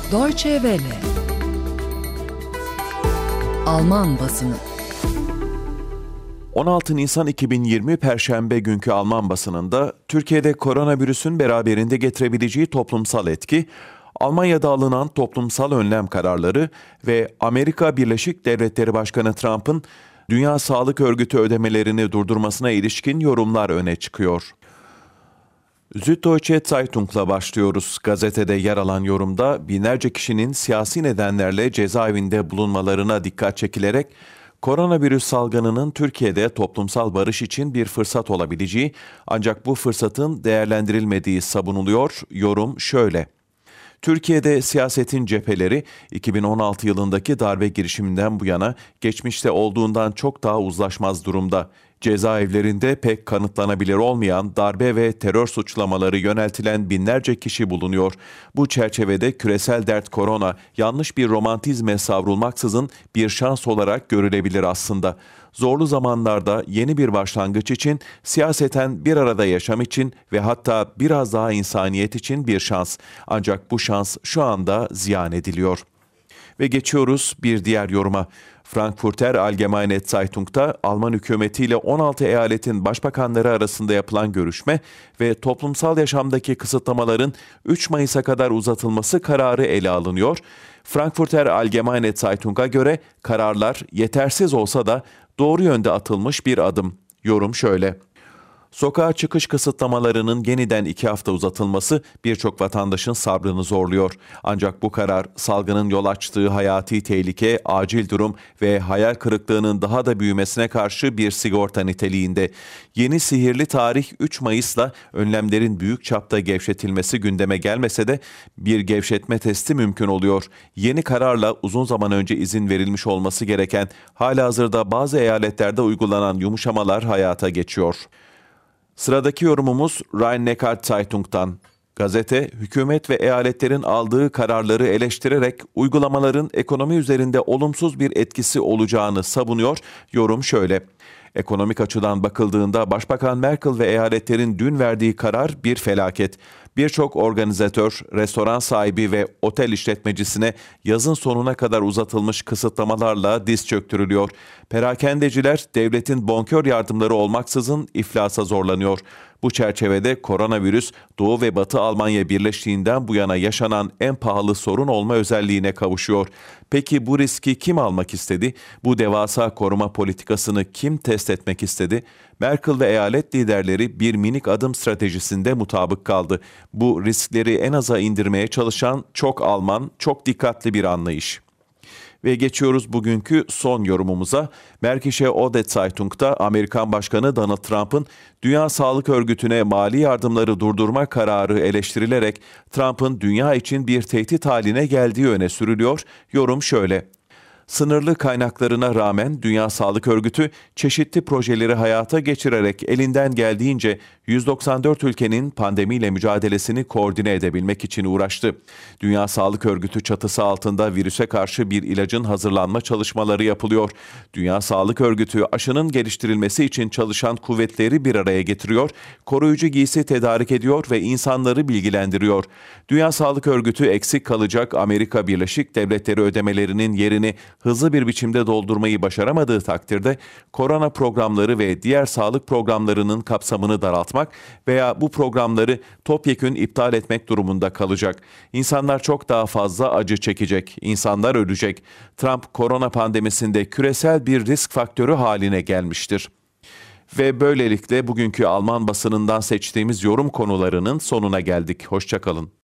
Deutsche Welle. Alman basını. 16 Nisan 2020 Perşembe günkü Alman basınında Türkiye'de koronavirüsün beraberinde getirebileceği toplumsal etki, Almanya'da alınan toplumsal önlem kararları ve Amerika Birleşik Devletleri Başkanı Trump'ın Dünya Sağlık Örgütü ödemelerini durdurmasına ilişkin yorumlar öne çıkıyor. Süddeutsche Zeitung'la başlıyoruz. Gazetede yer alan yorumda binlerce kişinin siyasi nedenlerle cezaevinde bulunmalarına dikkat çekilerek koronavirüs salgınının Türkiye'de toplumsal barış için bir fırsat olabileceği ancak bu fırsatın değerlendirilmediği savunuluyor. Yorum şöyle: Türkiye'de siyasetin cepheleri 2016 yılındaki darbe girişiminden bu yana geçmişte olduğundan çok daha uzlaşmaz durumda. Cezaevlerinde pek kanıtlanabilir olmayan darbe ve terör suçlamaları yöneltilen binlerce kişi bulunuyor. Bu çerçevede küresel dert korona yanlış bir romantizme savrulmaksızın bir şans olarak görülebilir aslında. Zorlu zamanlarda yeni bir başlangıç için, siyaseten bir arada yaşam için ve hatta biraz daha insaniyet için bir şans. Ancak bu şans şu anda ziyan ediliyor. Ve geçiyoruz bir diğer yoruma. Frankfurter Allgemeine Zeitung'da Alman hükümetiyle 16 eyaletin başbakanları arasında yapılan görüşme ve toplumsal yaşamdaki kısıtlamaların 3 Mayıs'a kadar uzatılması kararı ele alınıyor. Frankfurter Allgemeine Zeitung'a göre kararlar yetersiz olsa da doğru yönde atılmış bir adım. Yorum şöyle: Sokağa çıkış kısıtlamalarının yeniden 2 hafta uzatılması birçok vatandaşın sabrını zorluyor. Ancak bu karar salgının yol açtığı hayati tehlike, acil durum ve hayal kırıklığının daha da büyümesine karşı bir sigorta niteliğinde. Yeni sihirli tarih 3 Mayıs'la önlemlerin büyük çapta gevşetilmesi gündeme gelmese de bir gevşetme testi mümkün oluyor. Yeni kararla uzun zaman önce izin verilmiş olması gereken, halihazırda bazı eyaletlerde uygulanan yumuşamalar hayata geçiyor. Sıradaki yorumumuz Rhein-Neckar Zeitung'dan. Gazete, hükümet ve eyaletlerin aldığı kararları eleştirerek uygulamaların ekonomi üzerinde olumsuz bir etkisi olacağını savunuyor. Yorum şöyle: Ekonomik açıdan bakıldığında Başbakan Merkel ve eyaletlerin dün verdiği karar bir felaket. Birçok organizatör, restoran sahibi ve otel işletmecisine yazın sonuna kadar uzatılmış kısıtlamalarla diz çöktürülüyor. Perakendeciler devletin bonkör yardımları olmaksızın iflasa zorlanıyor. Bu çerçevede koronavirüs Doğu ve Batı Almanya birleştiğinden bu yana yaşanan en pahalı sorun olma özelliğine kavuşuyor. Peki bu riski kim almak istedi? Bu devasa koruma politikasını kim test etmek istedi? Merkel ve eyalet liderleri bir minik adım stratejisinde mutabık kaldı. Bu riskleri en aza indirmeye çalışan çok Alman, çok dikkatli bir anlayış. Ve geçiyoruz bugünkü son yorumumuza. Märkische Ode Zeitung'da Amerikan Başkanı Donald Trump'ın Dünya Sağlık Örgütü'ne mali yardımları durdurma kararı eleştirilerek Trump'ın dünya için bir tehdit haline geldiği öne sürülüyor. Yorum şöyle: Sınırlı kaynaklarına rağmen Dünya Sağlık Örgütü çeşitli projeleri hayata geçirerek elinden geldiğince 194 ülkenin pandemiyle mücadelesini koordine edebilmek için uğraştı. Dünya Sağlık Örgütü çatısı altında virüse karşı bir ilacın hazırlanma çalışmaları yapılıyor. Dünya Sağlık Örgütü aşının geliştirilmesi için çalışan kuvvetleri bir araya getiriyor, koruyucu giysi tedarik ediyor ve insanları bilgilendiriyor. Dünya Sağlık Örgütü eksik kalacak Amerika Birleşik Devletleri ödemelerinin yerini hızlı bir biçimde doldurmayı başaramadığı takdirde korona programları ve diğer sağlık programlarının kapsamını daraltmak veya bu programları topyekün iptal etmek durumunda kalacak. İnsanlar çok daha fazla acı çekecek, insanlar ölecek. Trump korona pandemisinde küresel bir risk faktörü haline gelmiştir. Ve böylelikle bugünkü Alman basınından seçtiğimiz yorum konularının sonuna geldik. Hoşça kalın.